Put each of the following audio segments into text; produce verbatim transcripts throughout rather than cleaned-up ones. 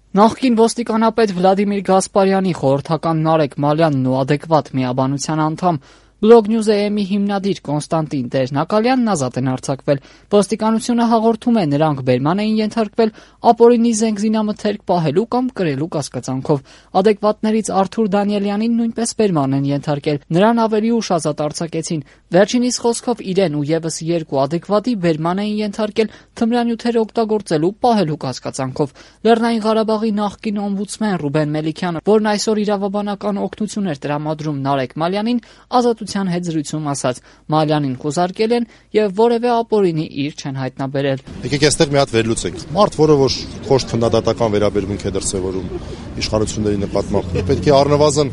Նախկին ոստիկանապետ Վլադիմիր Գասպարյանի խորհրդական Նարեկ Մալյանն ու ադեկվատ միաբանության անդամ Blognews.am-ի հիմնադիր Կոնստանտին Տեր-Նակալյանն ազատ են արձակվել։ Ոստիկանությունը հաղորդում է, նրանք բերման էին ենթարկվել ապօրինի զենք զինամթերք պահելու կամ կրելու կասկածանքով։ Ադեկվատներից Արթուր Դանիելյանին նույնպես բերման են ենթարկել։ Նրան ավելի ուշ ազատ արձակեցին։ Վերջինիս խոսքով իրեն ու եւս երկու ադեկվատի բերման էին ենթարկել թմրանյութեր օգտագործելու պահելու կասկածանքով։ Լեռնային Ղարաբաղի նախկին օմբուդսմեն Ռուբեն Մելիքյանը, որն այսօր իրավաբանական օգնություն էր տրամադրում Նարեկ Մալյանին, ազատության հետ զրույցում ասաց. Մալյանին խուզարկել են եւ որևէ ապօրինի իր չեն հայտնաբերել։ Եկեք այստեղ մի հատ վերլուծենք։ Մարդ, որը որ խոշոր քննադատական վերաբերմունք է դրսևորում իշխանությունների նկատմամբ, պետք է առնվազն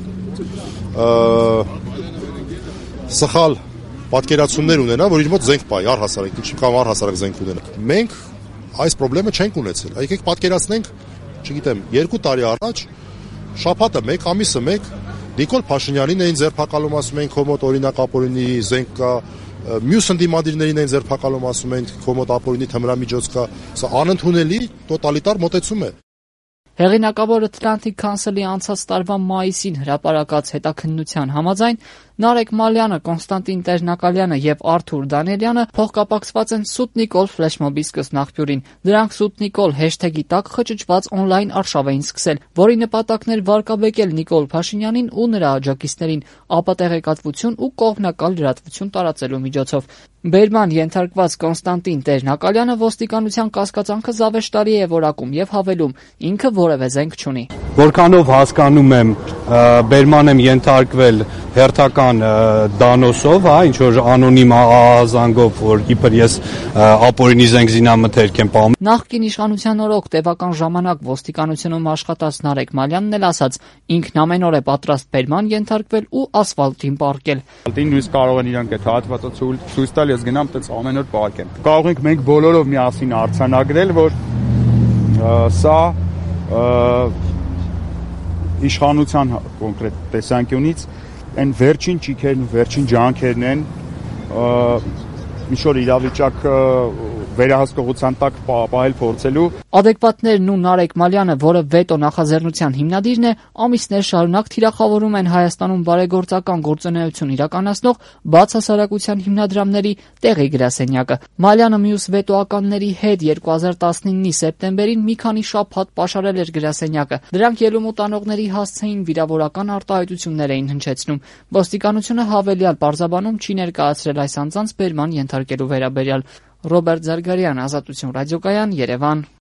սխալ պատկերացումներ ունենա, որ իր մոտ զենք պահի, առհասարակ, ինչի կամ առհասարակ զենք ունենա։ Մենք այս խնդրեմը չենք ունեցել։ Եկեք պատկերացնենք, չգիտեմ, երկու տարի առաջ շաբաթը մեկ, ամիսը մեկ Նիկոլ Փաշինյանին էին ձերբակալում, ասում են, քո մոտ օրինակ ապօրինի զենք կա, մյուս ընդդիմադիրներին էին ձերբակալում, ասում են, քո մոտ ապօրինի թմրամիջոց կա։ Սա անընդունելի տոտալիտար մոտեցում է։ Հեղինակավոր Atlantic Council-ի անցած տարվա մայիսին հրապարակած հետաքննության համաձայն Նարեկ Մալյանը, Կոնստանտին Տեր-Նակալյանը եւ Արթուր Դանիելյանը փոխկապակցված են Սուտ Նիկոլ ֆլեշմոբի սկսնաղբյուրին։ Դրանք Սուտ Նիկոլ հեշթեգի տակ խճճված օնլայն արշավ էին սկսել, որի նպատակն էր վարկաբեկել Նիկոլ Փաշինյանին ու նրա աջակիցներին ապատեղեկատվություն ու կողմնակալ լրատվություն տարածելու միջոցով։ Բերման ենթարկված Կոնստանտին Տեր-Նակալյանը ոստիկանության կասկածանքը զավեշտարի է որակում եւ հավելում, ինքը որևէ զենք չունի։ Որքանով հասկանում եմ, բերման եմ ենթարկվել հերթական դանոսով, հա, ինչ որ անոնիմ ահազանգով, որ իբր ես ապօրինի զենք զինամթերք եմ պահում։ Նախկին իշխանության օրոք տևական ժամանակ ոստիկանությունում աշխատած Նարեկ Մալյանն էլ ասաց, ինքն ամեն օր է պատրաստ բերման ենթարկվել ու ասֆալտին պառկել։ Նույնիսկ կարող են իրանք այդ հատվածը ցույց տալ, ես գնամ տենց ամեն օր պառկեմ։ Կարող ենք մենք բոլորով միասին արձանագրել, որ սա իշխանության կոնկրետ տեսանկյունից այն վերջին ճիգերն ու վերջին ջանքերն են ինչ որ իրավիճակ վերահսկողության տակ պահել փորձելու։ Ադեկվատներն ու Նարեկ Մալյանը, որը վետո նախաձեռնության հիմնադիրն է, ամիսներ շարունակ թիրախավորում են Հայաստանում բարեգործական գործունեություն իրականացնող բացասարակության հիմնադրամների տեղի գրասենյակը։ Մալյանը մյուս վետոականների հետ երկու հազար տասնինի սեպտեմբերին մի քանի շաբաթ պաշարել էր գրասենյակը։ Դրանք ելում ու տանողների հասցեին վիրավորական արտահայտություններ էին հնչեցնում։ Ոստիկանությունը հավելյալ պարզաբանում չի ներկայացրել այս անձանց բերման ենթարկելու վերաբերյալ։ Ռոբերտ Զարգարյան, Ազատություն ռադիոկայան, Երևան։